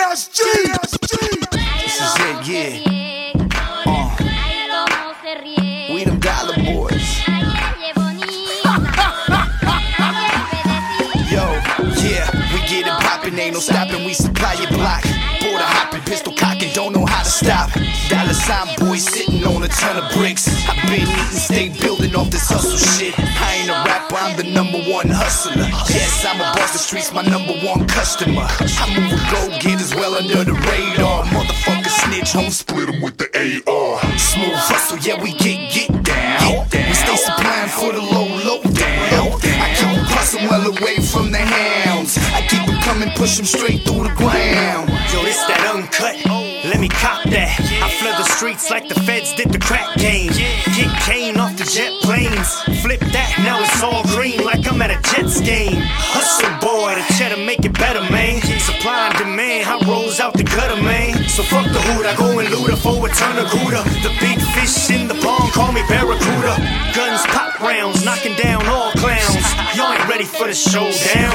JSG. This is it, yeah. We them dollar boys. Yo, yeah, we get it poppin', ain't no stopping, we supply your block. Border hopping, pistol cocking, don't know how to stop. Dollar sign boy sitting on a ton of bricks. I've been eating, stay building off this hustle shit. I ain't a rapper, I'm the #1 hustler. Yes, I'm a boss, the streets my #1 customer. I move with go-getters well under the radar. Motherfucker snitch, home split 'em with the AR. Smooth hustle, yeah, we get down. We stay supplying for the low down. I keep them pressing well away from the hounds. I keep them coming, push them straight through the ground. Yo, this that uncut, let me cop that. I flood the streets like the feds did the crack game. Get cane off the jet planes. Flip that, now it's all green like I'm at a Jets game. Hustle boy, the cheddar make it better, man. Supply and demand, I rolls out the gutter, man. So fuck the hood, I go and loot her for a ton of Gouda. The big fish in the pond call me Barracuda. Guns pop rounds, knocking down all clowns. Y'all ain't ready for the showdown.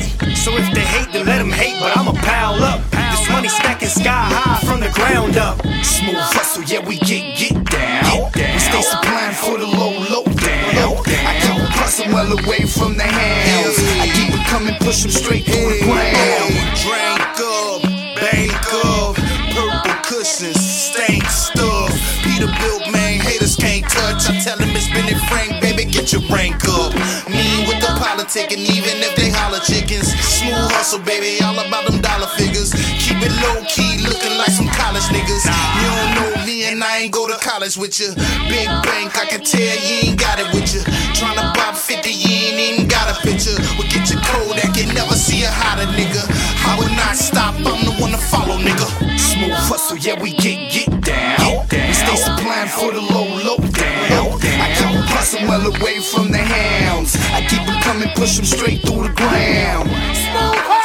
So if they hate, then let them hate, but I'ma pile up. This money stacking sky high from the ground up. Smooth hustle, yeah, we get down. We stay supplying for the low down. I keep them pressing well away from the hands. I keep them coming, push them straight through the ground. Drink up, bank up, purple cushions, stank stuff. Peterbilt, man, haters can't touch. I tell them it's been in Frank, baby, get your rank up. Me with the politicking, even if they holler chickens. Smooth hustle, baby, all about them dollar figures. Keep it low key, looking like some college niggas. You don't know me and I ain't go to college with you. Big bank, I can tell you ain't got it with you. Tryna buy 50, you ain't even got a picture. We'll get your Kodak, you never see a hotter nigga. I would not stop, I'm the one to follow, nigga. Smooth hustle, yeah, we get down. We stay supplying for the low down. I keep them pressing well away from the hounds. I keep them coming, push them straight through the ground. Smooth